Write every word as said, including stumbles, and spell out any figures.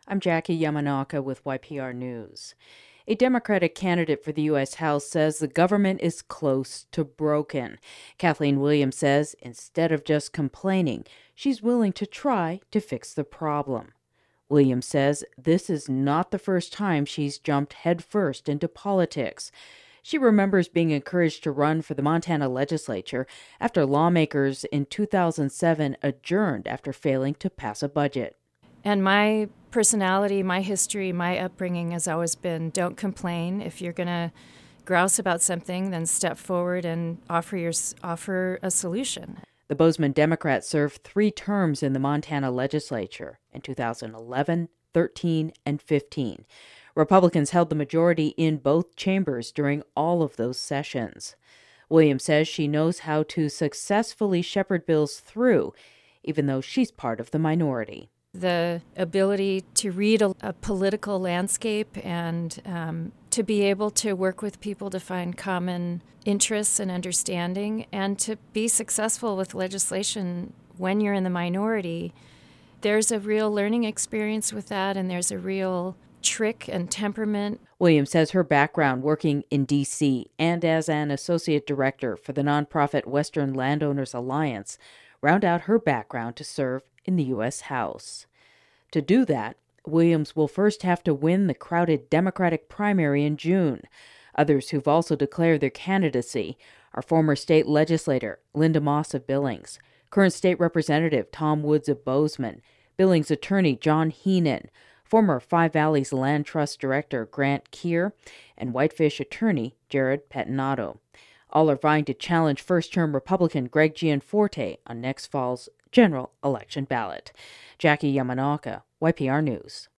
I'm Jackie Yamanaka with Y P R News. A Democratic candidate for the U S House says the government is close to broken. Kathleen Williams says instead of just complaining, she's willing to try to fix the problem. Williams says this is not the first time she's jumped headfirst into politics. She remembers being encouraged to run for the Montana legislature after lawmakers in two thousand seven adjourned after failing to pass a budget. And my personality, my history, my upbringing has always been don't complain. If you're going to grouse about something, then step forward and offer your offer a solution. The Bozeman Democrat served three terms in the Montana legislature in two thousand eleven, thirteen, and fifteen. Republicans held the majority in both chambers during all of those sessions. Williams says she knows how to successfully shepherd bills through, even though she's part of the minority. The ability to read a, a political landscape and um, to be able to work with people to find common interests and understanding, and to be successful with legislation when you're in the minority. There's a real learning experience with that, and there's a real trick and temperament. Williams says her background working in D C and as an associate director for the nonprofit Western Landowners Alliance round out her background to serve in the U S House. To do that, Williams will first have to win the crowded Democratic primary in June. Others who've also declared their candidacy are former state legislator Linda Moss of Billings, current state representative Tom Woods of Bozeman, Billings attorney John Heenan, former Five Valleys Land Trust Director Grant Keir, and Whitefish attorney Jared Pettinato. All are vying to challenge first-term Republican Greg Gianforte on next fall's general election ballot. Jackie Yamanaka, Y P R News.